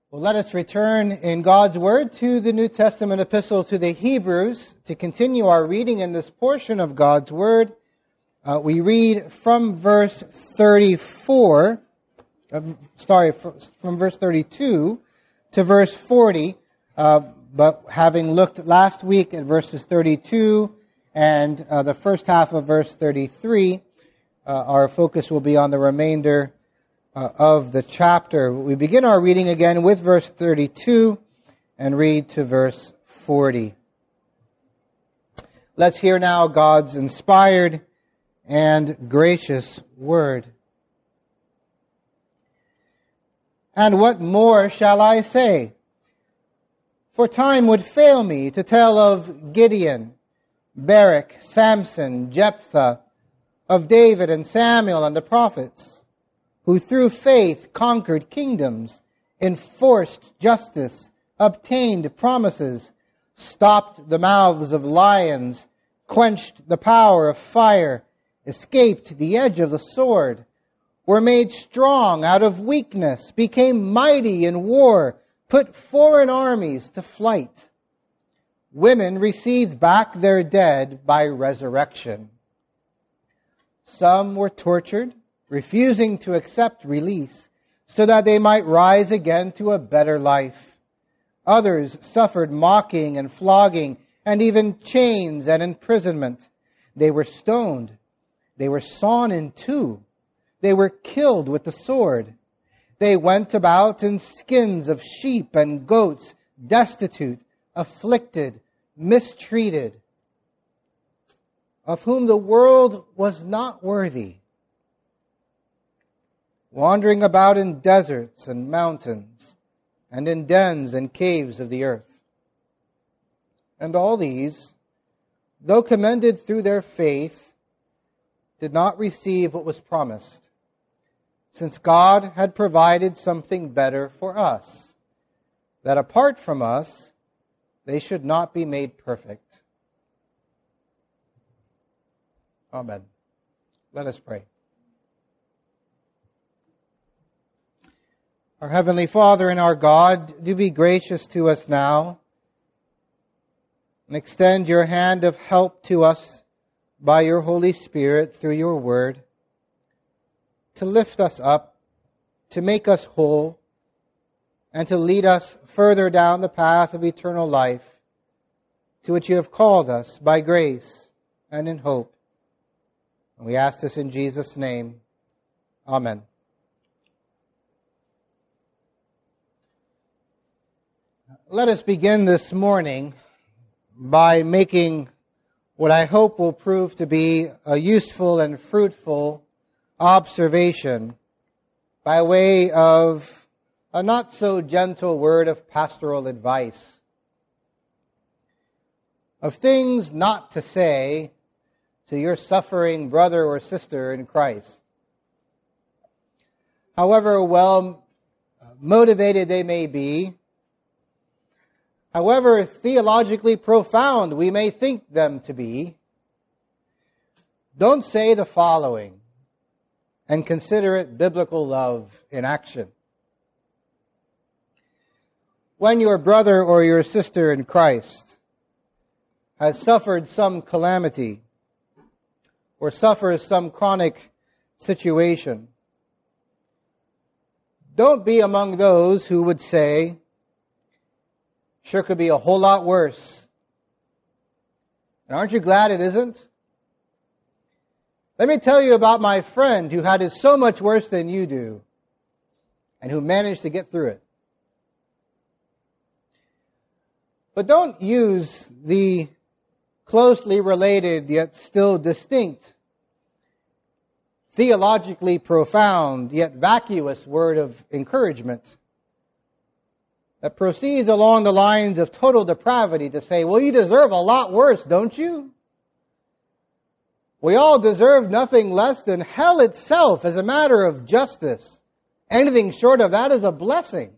Well, let us return in God's Word to the New Testament epistle to the Hebrews to continue our reading in this portion of God's Word. We read from verse 34, from verse 32 to verse 40, but having looked last week at verses 32 and the first half of verse 33, our focus will be on the remainder of the chapter. We begin our reading again with verse 32 and read to verse 40. Let's hear now God's inspired and gracious word. And what more shall I say? For time would fail me to tell of Gideon, Barak, Samson, Jephthah, of David and Samuel and the prophets, who through faith conquered kingdoms, enforced justice, obtained promises, stopped the mouths of lions, quenched the power of fire, escaped the edge of the sword, were made strong out of weakness, became mighty in war, put foreign armies to flight. Women received back their dead by resurrection. Some were tortured, refusing to accept release, so that they might rise again to a better life. Others suffered mocking and flogging, and even chains and imprisonment. They were stoned. They were sawn in two. They were killed with the sword. They went about in skins of sheep and goats, destitute, afflicted, mistreated, of whom the world was not worthy, wandering about in deserts and mountains, and in dens and caves of the earth. And all these, though commended through their faith, did not receive what was promised, since God had provided something better for us, that apart from us, they should not be made perfect. Amen. Let us pray. Our Heavenly Father and our God, do be gracious to us now and extend your hand of help to us by your Holy Spirit through your word, to lift us up, to make us whole, and to lead us further down the path of eternal life to which you have called us by grace and in hope. And we ask this in Jesus' name. Amen. Let us begin this morning by making what I hope will prove to be a useful and fruitful observation by way of a not so gentle word of pastoral advice, of things not to say to your suffering brother or sister in Christ. However well motivated they may be, however theologically profound we may think them to be, don't say the following and consider it biblical love in action. When your brother or your sister in Christ has suffered some calamity or suffers some chronic situation, don't be among those who would say, sure could be a whole lot worse. And aren't you glad it isn't? Let me tell you about my friend who had it so much worse than you do and who managed to get through it. But don't use the closely related yet still distinct, theologically profound yet vacuous word of encouragement that proceeds along the lines of total depravity to say, well, you deserve a lot worse, don't you? We all deserve nothing less than hell itself as a matter of justice. Anything short of that is a blessing.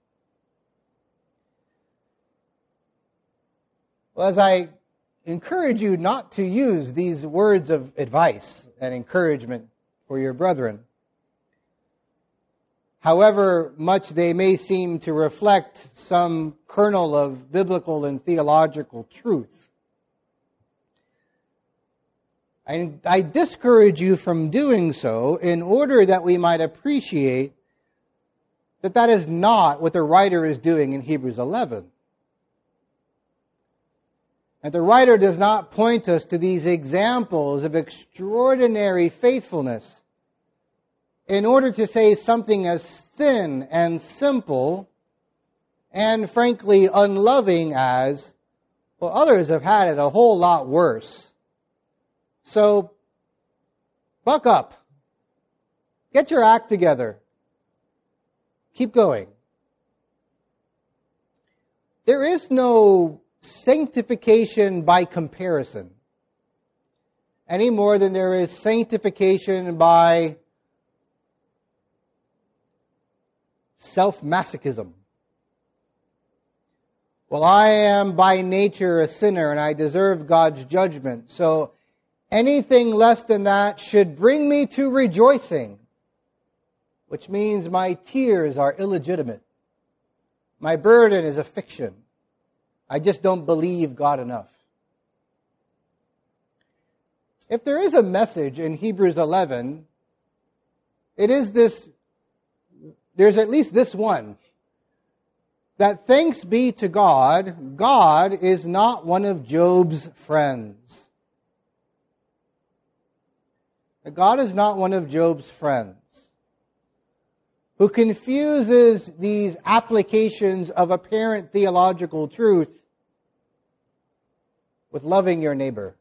Well, as I encourage you not to use these words of advice and encouragement for your brethren, however much they may seem to reflect some kernel of biblical and theological truth. I discourage you from doing so in order that we might appreciate that that is not what the writer is doing in Hebrews 11. And the writer does not point us to these examples of extraordinary faithfulness in order to say something as thin and simple and frankly unloving as, well, others have had it a whole lot worse. So, buck up. Get your act together. Keep going. There is no sanctification by comparison, any more than there is sanctification by self-masochism. Well, I am by nature a sinner and I deserve God's judgment, so anything less than that should bring me to rejoicing, which means my tears are illegitimate. My burden is a fiction. I just don't believe God enough. If there is a message in Hebrews 11, it is this, there's at least this one, that thanks be to God, God is not one of Job's friends. That God is not one of Job's friends who confuses these applications of apparent theological truth with loving your neighbor.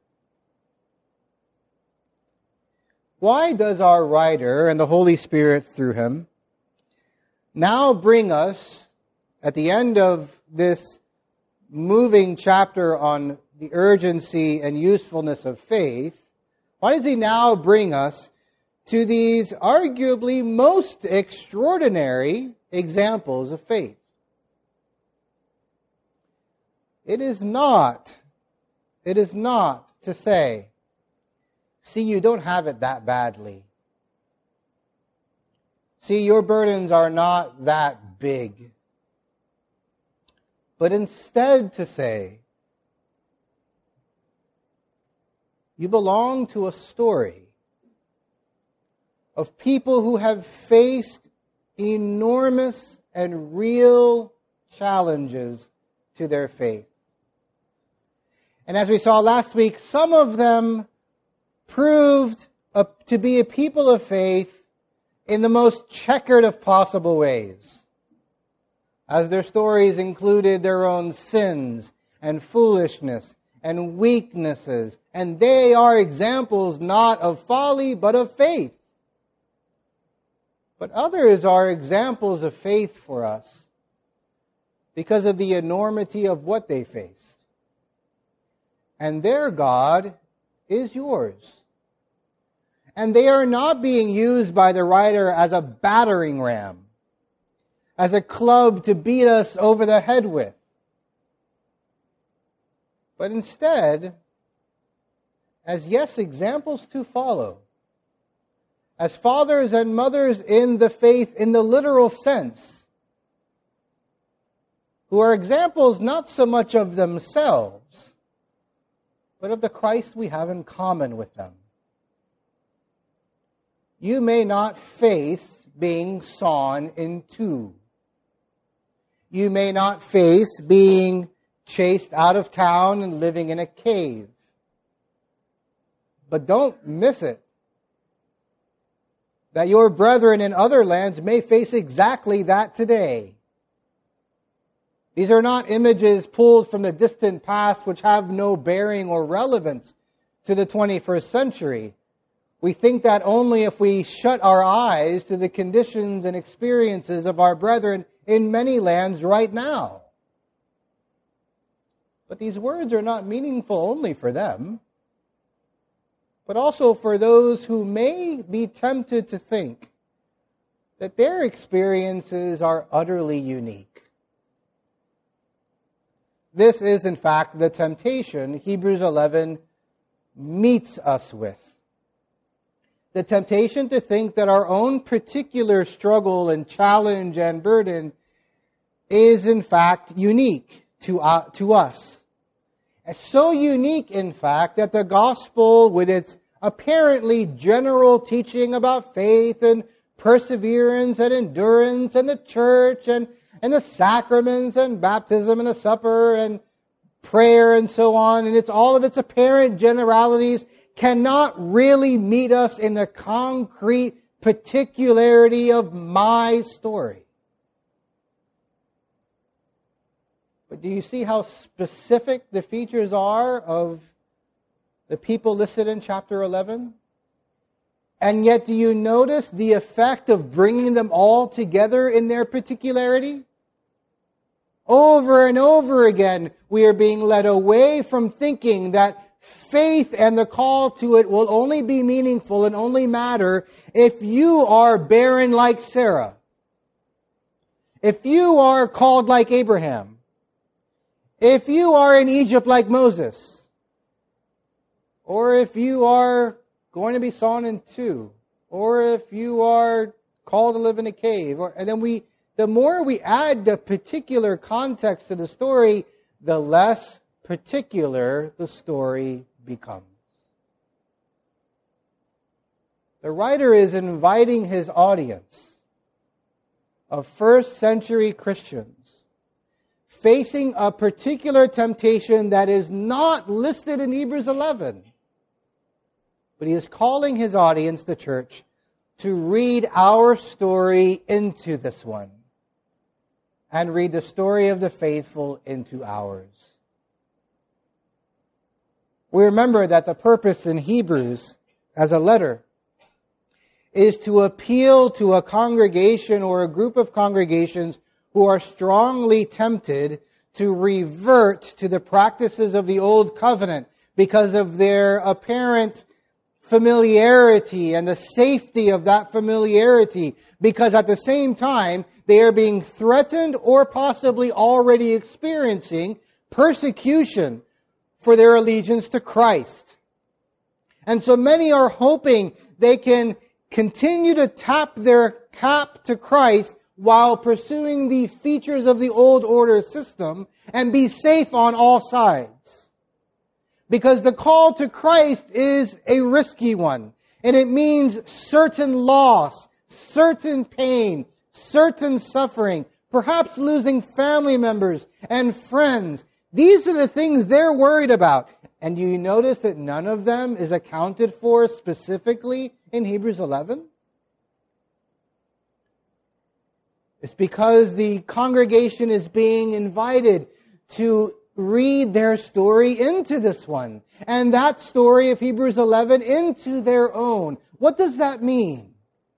Why does our writer and the Holy Spirit through him now bring us, at the end of this moving chapter on the urgency and usefulness of faith, why does he now bring us to these arguably most extraordinary examples of faith? It is not to say, see, you don't have it that badly. See, your burdens are not that big. But instead to say, you belong to a story of people who have faced enormous and real challenges to their faith. And as we saw last week, some of them proved to be a people of faith in the most checkered of possible ways, as their stories included their own sins and foolishness and weaknesses, and they are examples not of folly but of faith. But others are examples of faith for us because of the enormity of what they faced. And their God is yours. And they are not being used by the writer as a battering ram, as a club to beat us over the head with. But instead, as examples to follow, as fathers and mothers in the faith in the literal sense, who are examples not so much of themselves, but of the Christ we have in common with them. You may not face being sawn in two. You may not face being chased out of town and living in a cave. But don't miss it, that your brethren in other lands may face exactly that today. These are not images pulled from the distant past which have no bearing or relevance to the 21st century. We think that only if we shut our eyes to the conditions and experiences of our brethren in many lands right now. But these words are not meaningful only for them, but also for those who may be tempted to think that their experiences are utterly unique. This is, in fact, the temptation Hebrews 11 meets us with. the temptation to think that our own particular struggle and challenge and burden is in fact unique to us. It's so unique, in fact, that the gospel, with its apparently general teaching about faith and perseverance and endurance and the church and the sacraments and baptism and the supper and prayer and so on, and it's all of its apparent generalities, cannot really meet us in the concrete particularity of my story. But do you see how specific the features are of the people listed in chapter 11? And yet, do you notice the effect of bringing them all together in their particularity? Over and over again, we are being led away from thinking that faith and the call to it will only be meaningful and only matter if you are barren like Sarah, if you are called like Abraham, if you are in Egypt like Moses, or if you are going to be sawn in two, or if you are called to live in a cave, and then the more we add the particular context to the story, the less particular the story becomes. The writer is inviting his audience of first century Christians facing a particular temptation that is not listed in Hebrews 11. But he is calling his audience, the church, to read our story into this one and read the story of the faithful into ours. We remember that the purpose in Hebrews as a letter is to appeal to a congregation or a group of congregations who are strongly tempted to revert to the practices of the Old Covenant because of their apparent familiarity and the safety of that familiarity, because at the same time they are being threatened or possibly already experiencing persecution for their allegiance to Christ. And so many are hoping they can continue to tap their cap to Christ while pursuing the features of the old order system and be safe on all sides. Because the call to Christ is a risky one. And it means certain loss, certain pain, certain suffering, perhaps losing family members and friends. These are the things they're worried about. And do you notice that none of them is accounted for specifically in Hebrews 11? It's because the congregation is being invited to read their story into this one, and that story of Hebrews 11 into their own. What does that mean?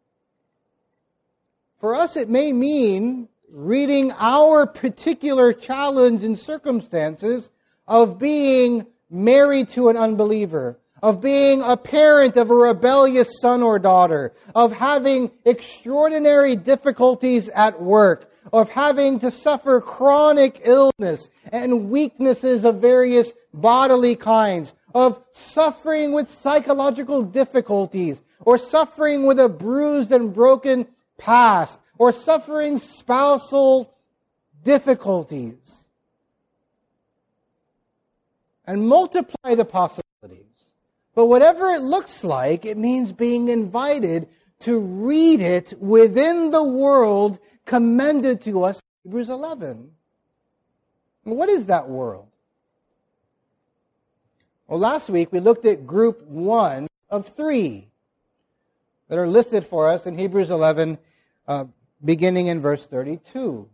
For us, it may mean reading our particular challenge and circumstances of being married to an unbeliever, of being a parent of a rebellious son or daughter, of having extraordinary difficulties at work, of having to suffer chronic illness and weaknesses of various bodily kinds, of suffering with psychological difficulties, or suffering with a bruised and broken past, or suffering spousal difficulties. And multiply the possibilities. But whatever it looks like, it means being invited to read it within the world commended to us in Hebrews 11. What is that world? Well, last week we looked at group 1 of 3 that are listed for us in Hebrews 11, beginning in verse 32.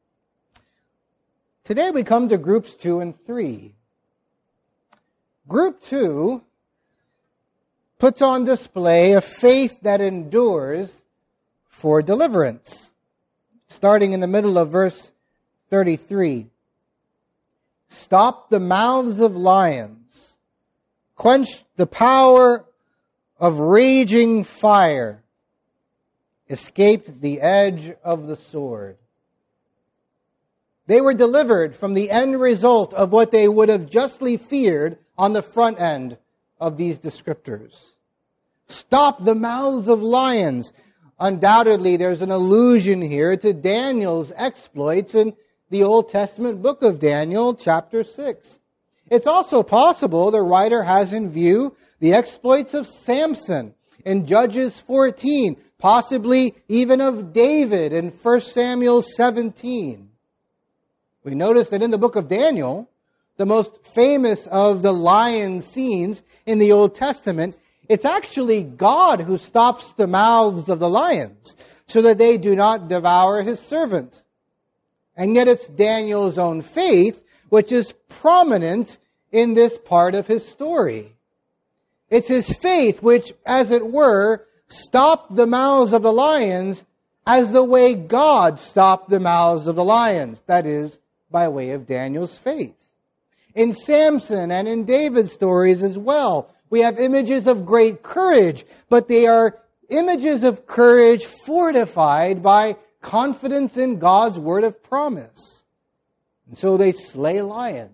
Today we come to groups 2 and 3. Group 2 puts on display a faith that endures for deliverance. Starting in the middle of verse 33. Stop the mouths of lions. Quench the power of raging fire. Escaped the edge of the sword. They were delivered from the end result of what they would have justly feared on the front end of these descriptors. Stop the mouths of lions. Undoubtedly, there's an allusion here to Daniel's exploits in the Old Testament book of Daniel, chapter 6. It's also possible the writer has in view the exploits of Samson in Judges 14, possibly even of David in 1 Samuel 17. We notice that in the book of Daniel, the most famous of the lion scenes in the Old Testament, it's actually God who stops the mouths of the lions so that they do not devour his servant. And yet it's Daniel's own faith which is prominent in this part of his story. It's his faith which, as it were, stopped the mouths of the lions as the way God stopped the mouths of the lions. That is, by way of Daniel's faith. In Samson and in David's stories as well, we have images of great courage, but they are images of courage fortified by confidence in God's word of promise. And so they slay lions,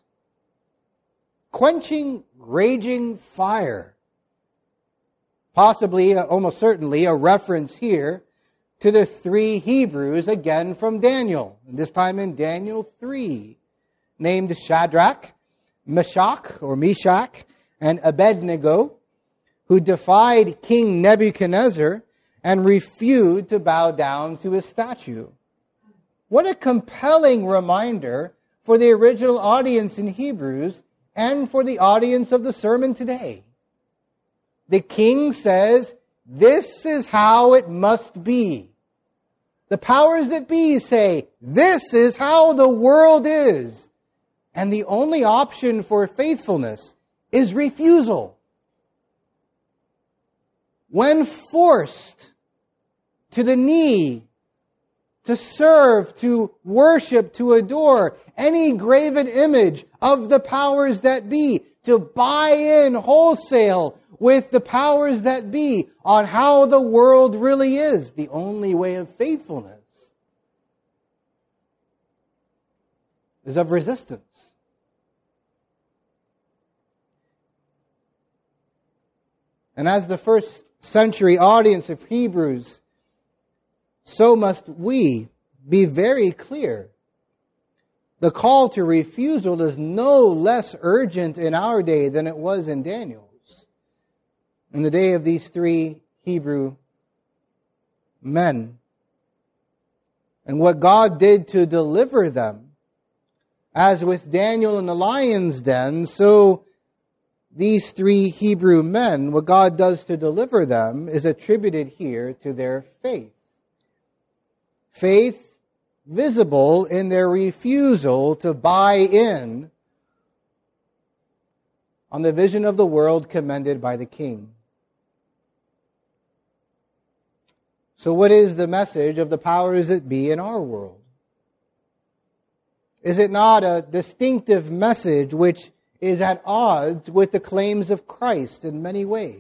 quenching raging fire. Possibly, almost certainly, a reference here to the three Hebrews, again from Daniel, and this time in Daniel 3, named Shadrach, Meshach, and Abednego, who defied King Nebuchadnezzar and refused to bow down to his statue. What a compelling reminder for the original audience in Hebrews and for the audience of the sermon today. The king says, this is how it must be. The powers that be say, this is how the world is. And the only option for faithfulness is refusal. When forced to the knee, to serve, to worship, to adore any graven image of the powers that be, to buy in wholesale with the powers that be on how the world really is, the only way of faithfulness is of resistance. And as the first century audience of Hebrews, so must we be very clear. The call to refusal is no less urgent in our day than it was in Daniel's. In the day of these three Hebrew men. And what God did to deliver them, as with Daniel in the lion's den, so these three Hebrew men, what God does to deliver them is attributed here to their faith. Faith visible in their refusal to buy in on the vision of the world commended by the king. So what is the message of the powers that be in our world? Is it not a distinctive message which is at odds with the claims of Christ in many ways?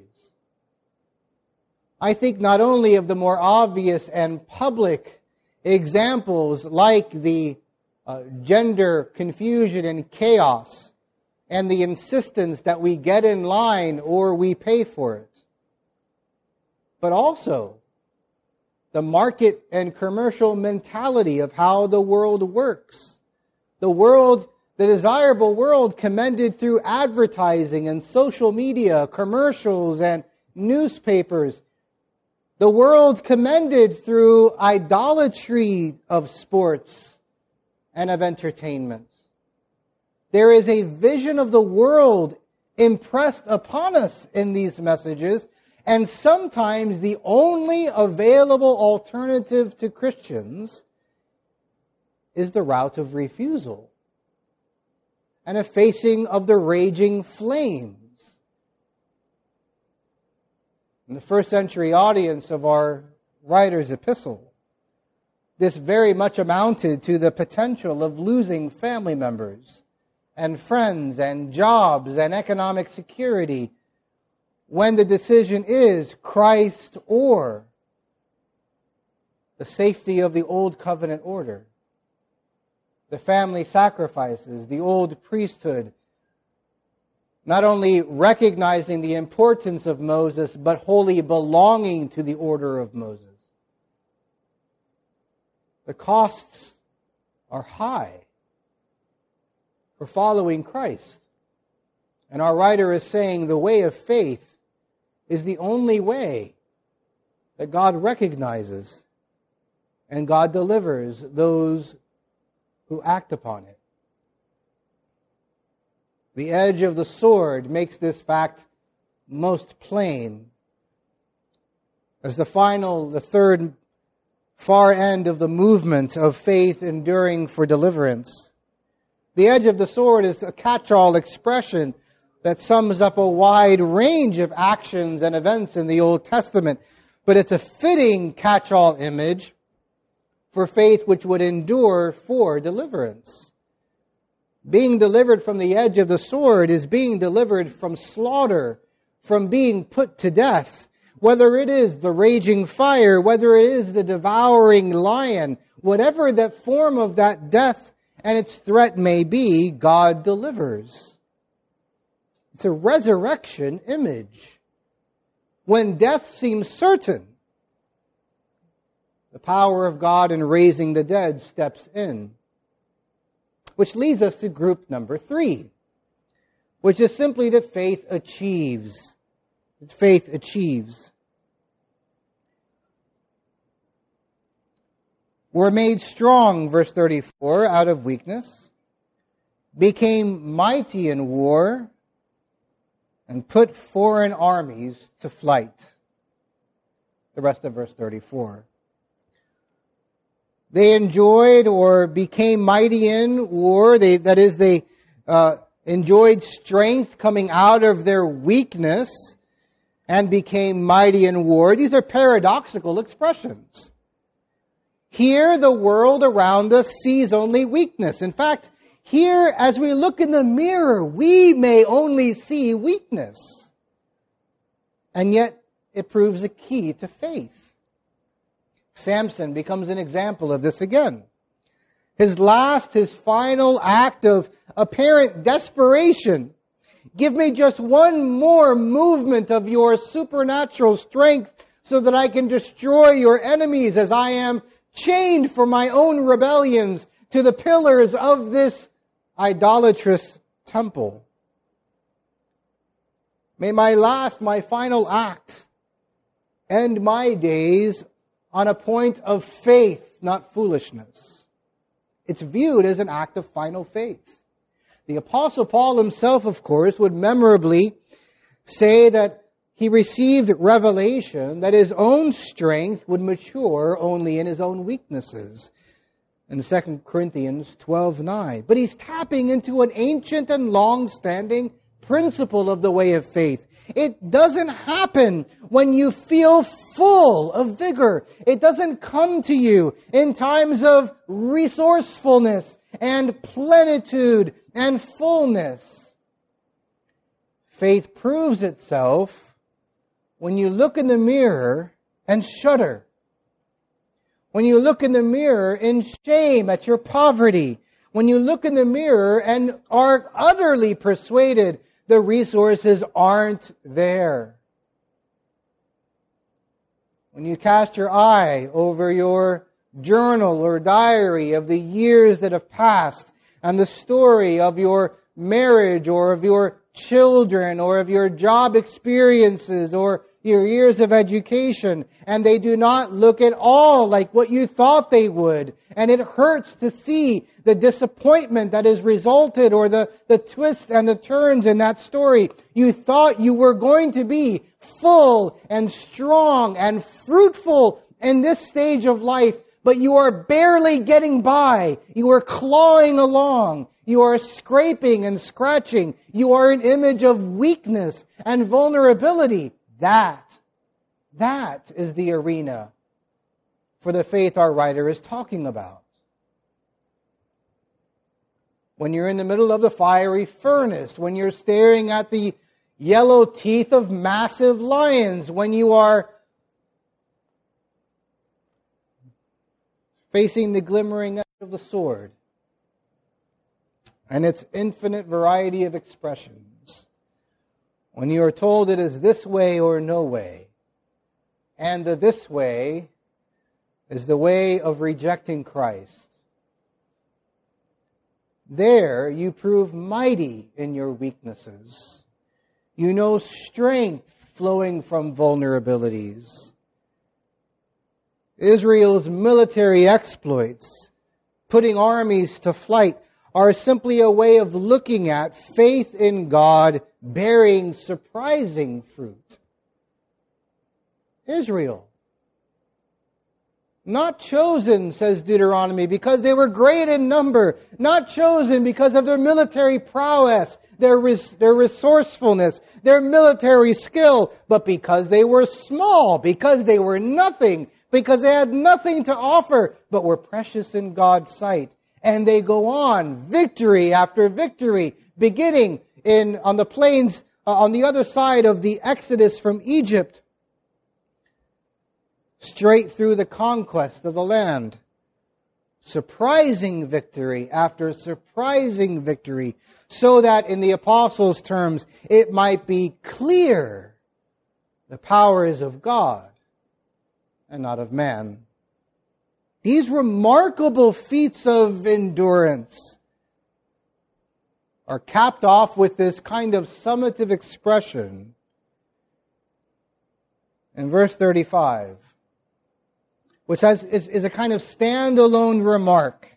I think not only of the more obvious and public examples like the gender confusion and chaos and the insistence that we get in line or we pay for it, but also the market and commercial mentality of how the world works. The desirable world commended through advertising and social media, commercials and newspapers. The world commended through idolatry of sports and of entertainment. There is a vision of the world impressed upon us in these messages, and sometimes the only available alternative to Christians is the route of refusal and a facing of the raging flames. In the first century audience of our writer's epistle, this very much amounted to the potential of losing family members and friends and jobs and economic security when the decision is Christ or the safety of the old covenant order, the family sacrifices, the old priesthood, not only recognizing the importance of Moses, but wholly belonging to the order of Moses. The costs are high for following Christ. And our writer is saying the way of faith is the only way that God recognizes and God delivers those who act upon it. The edge of the sword makes this fact most plain as the third far end of the movement of faith enduring for deliverance. The edge of the sword is a catch-all expression that sums up a wide range of actions and events in the Old Testament, but it's a fitting catch-all image for faith which would endure for deliverance. Being delivered from the edge of the sword is being delivered from slaughter, from being put to death. Whether it is the raging fire, whether it is the devouring lion, whatever that form of that death and its threat may be, God delivers. It's a resurrection image. When death seems certain, the power of God in raising the dead steps in. Which leads us to group number 3, which is simply that faith achieves. That faith achieves. Were made strong, verse 34, out of weakness, became mighty in war, and put foreign armies to flight. The rest of verse 34. They enjoyed or became mighty in war. They enjoyed strength coming out of their weakness and became mighty in war. These are paradoxical expressions. Here, the world around us sees only weakness. In fact, here, as we look in the mirror, we may only see weakness. And yet, it proves a key to faith. Samson becomes an example of this again. His final act of apparent desperation. Give me just one more movement of your supernatural strength so that I can destroy your enemies as I am chained for my own rebellions to the pillars of this idolatrous temple. May my final act end my days on a point of faith, not foolishness. It's viewed as an act of final faith. The Apostle Paul himself, of course, would memorably say that he received revelation that his own strength would mature only in his own weaknesses. In 2 Corinthians 12:9. But he's tapping into an ancient and long-standing principle of the way of faith. It doesn't happen when you feel full of vigor. It doesn't come to you in times of resourcefulness and plenitude and fullness. Faith proves itself when you look in the mirror and shudder. When you look in the mirror in shame at your poverty. When you look in the mirror and are utterly persuaded the resources aren't there. When you cast your eye over your journal or diary of the years that have passed and the story of your marriage or of your children or of your job experiences or your years of education, and they do not look at all like what you thought they would. And it hurts to see the disappointment that has resulted or the twists and the turns in that story. You thought you were going to be full and strong and fruitful in this stage of life, but you are barely getting by. You are clawing along. You are scraping and scratching. You are an image of weakness and vulnerability. That is the arena for the faith our writer is talking about. When you're in the middle of the fiery furnace, when you're staring at the yellow teeth of massive lions, when you are facing the glimmering edge of the sword and its infinite variety of expressions, when you are told it is this way or no way, and the this way is the way of rejecting Christ, there you prove mighty in your weaknesses. You know strength flowing from vulnerabilities. Israel's military exploits, putting armies to flight, are simply a way of looking at faith in God bearing surprising fruit. Israel, not chosen, says Deuteronomy, because they were great in number. Not chosen because of their military prowess, their resourcefulness, their military skill, but because they were small, because they were nothing, because they had nothing to offer, but were precious in God's sight. And they go on, victory after victory, beginning on the plains on the other side of the Exodus from Egypt, straight through the conquest of the land. Surprising victory after surprising victory, so that in the apostles' terms, it might be clear the power is of God and not of man. These remarkable feats of endurance are capped off with this kind of summative expression in verse 35. Which is a kind of standalone remark,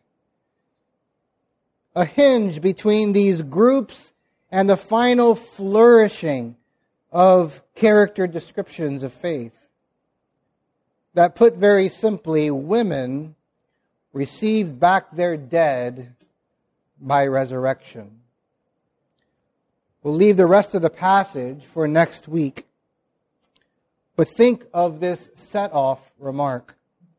a hinge between these groups and the final flourishing of character descriptions of faith. That, put very simply, women received back their dead by resurrection. We'll leave the rest of the passage for next week, but think of this set-off remark.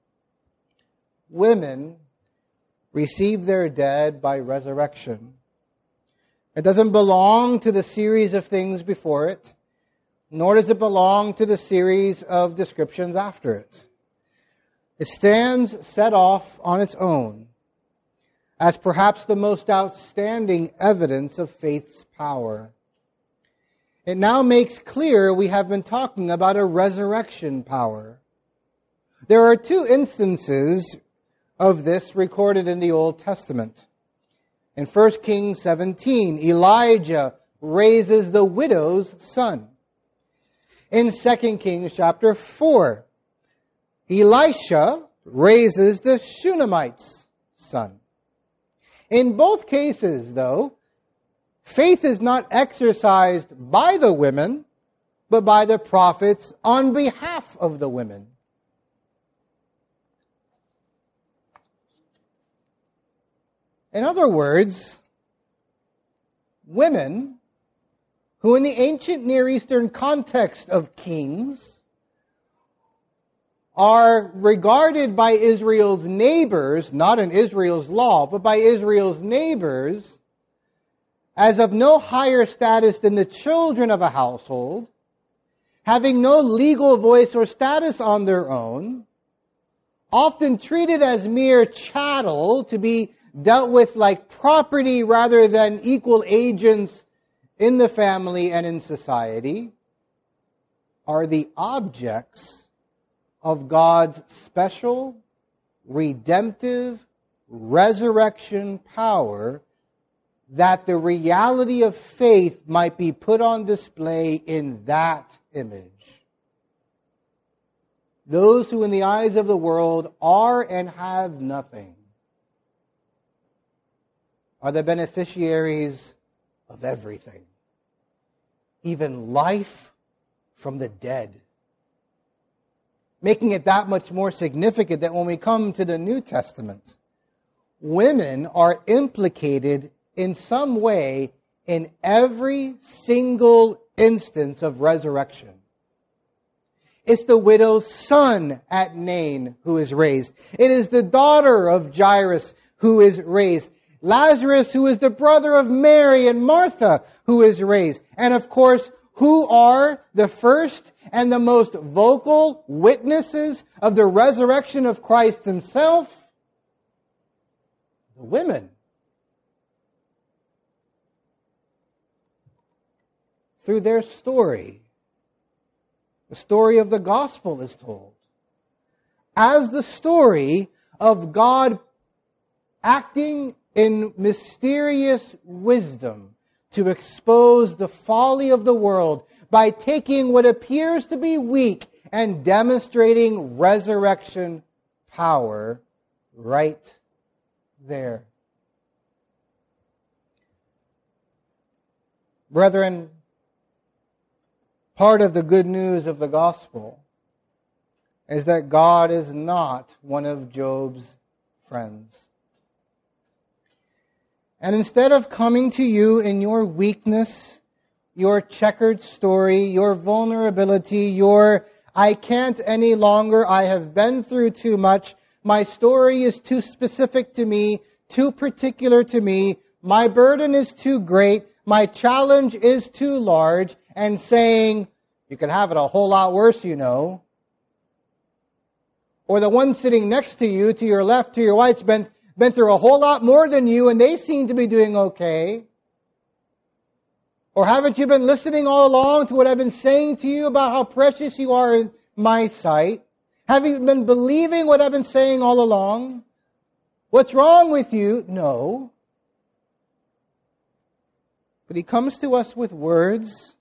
Women receive their dead by resurrection. It doesn't belong to the series of things before it, nor does it belong to the series of descriptions after it. It stands set off on its own as perhaps the most outstanding evidence of faith's power. It now makes clear we have been talking about a resurrection power. There are two instances of this recorded in the Old Testament. In 1 Kings 17, Elijah raises the widow's son. In 2 Kings chapter 4, Elisha raises the Shunammite's son. In both cases, though, faith is not exercised by the women, but by the prophets on behalf of the women. In other words, women who in the ancient Near Eastern context of kings are regarded by Israel's neighbors, not in Israel's law, but by Israel's neighbors, as of no higher status than the children of a household, having no legal voice or status on their own, often treated as mere chattel to be dealt with like property rather than equal agents in the family and in society, are the objects of God's special, redemptive, resurrection power, that the reality of faith might be put on display in that image. Those who in the eyes of the world are and have nothing are the beneficiaries of everything, even life from the dead. Making it that much more significant that when we come to the New Testament, women are implicated in some way in every single instance of resurrection. It's the widow's son at Nain who is raised. It is the daughter of Jairus who is raised. Lazarus, who is the brother of Mary and Martha, who is raised. And of course, who are the first and the most vocal witnesses of the resurrection of Christ himself? The women. through their story. The story of the gospel is told as the story of God acting in mysterious wisdom to expose the folly of the world by taking what appears to be weak and demonstrating resurrection power right there. Brethren, part of the good news of the gospel is that God is not one of Job's friends. And instead of coming to you in your weakness, your checkered story, your vulnerability, your I can't any longer, I have been through too much, my story is too specific to me, too particular to me, my burden is too great, my challenge is too large, and saying, you could have it a whole lot worse, you know. Or the one sitting next to you, to your left, to your right's been through a whole lot more than you, and they seem to be doing okay. Or haven't you been listening all along to what I've been saying to you about how precious you are in my sight? Have you been believing what I've been saying all along? What's wrong with you? No. But he comes to us with words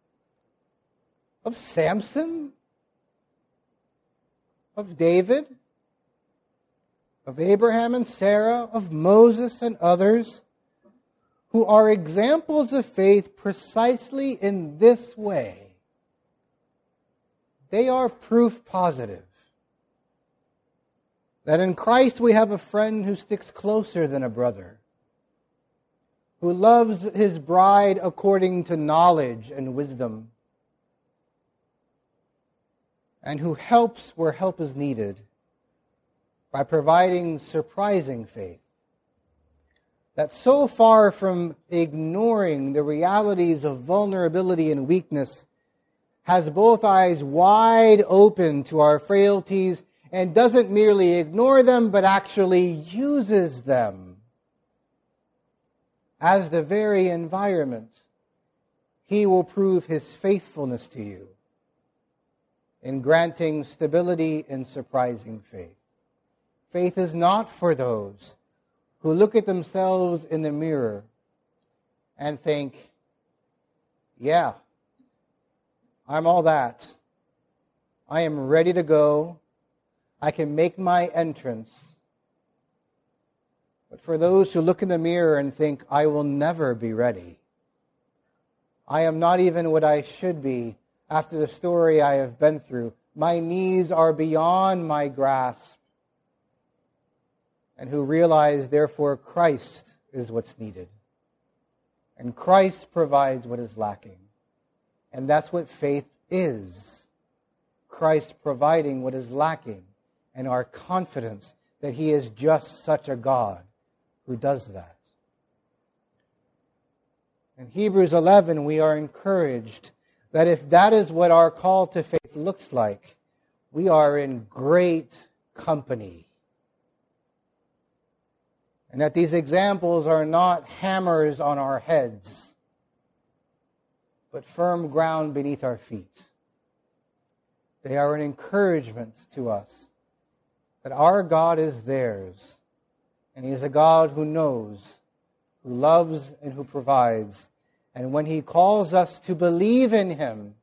of Samson, of David, of Abraham and Sarah, of Moses and others, who are examples of faith precisely in this way. They are proof positive that in Christ we have a friend who sticks closer than a brother, who loves his bride according to knowledge and wisdom, and who helps where help is needed by providing surprising faith. That so far from ignoring the realities of vulnerability and weakness, has both eyes wide open to our frailties and doesn't merely ignore them, but actually uses them as the very environment he will prove his faithfulness to you in granting stability in surprising faith. Faith is not for those who look at themselves in the mirror and think, yeah, I'm all that. I am ready to go. I can make my entrance. But for those who look in the mirror and think, I will never be ready. I am not even what I should be after the story I have been through. My needs are beyond my grasp. And who realize, therefore, Christ is what's needed. And Christ provides what is lacking. And that's what faith is. Christ providing what is lacking, and our confidence that He is just such a God who does that. In Hebrews 11, we are encouraged that if that is what our call to faith looks like, we are in great company. And that these examples are not hammers on our heads, but firm ground beneath our feet. They are an encouragement to us that our God is theirs, and He is a God who knows, who loves, and who provides. And when He calls us to believe in Him,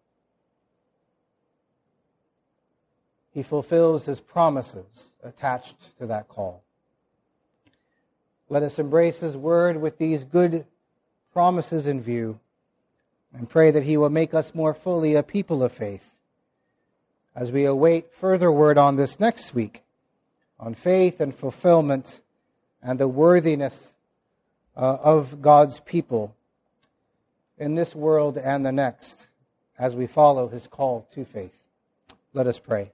He fulfills His promises attached to that call. Let us embrace His word with these good promises in view, and pray that He will make us more fully a people of faith as we await further word on this next week, on faith and fulfillment and the worthiness of God's people in this world and the next as we follow His call to faith. Let us pray.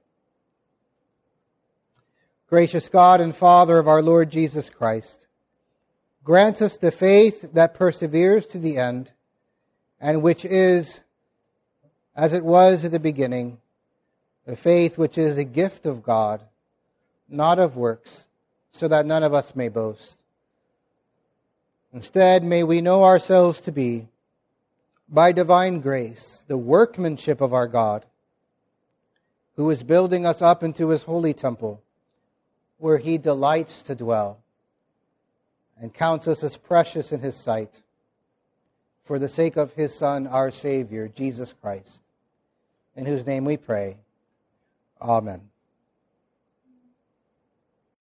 Gracious God and Father of our Lord Jesus Christ, grant us the faith that perseveres to the end, and which is, as it was at the beginning, the faith which is a gift of God, not of works, so that none of us may boast. Instead, may we know ourselves to be by divine grace, the workmanship of our God, who is building us up into his holy temple, where he delights to dwell, and counts us as precious in his sight, for the sake of his Son, our Savior, Jesus Christ, in whose name we pray. Amen.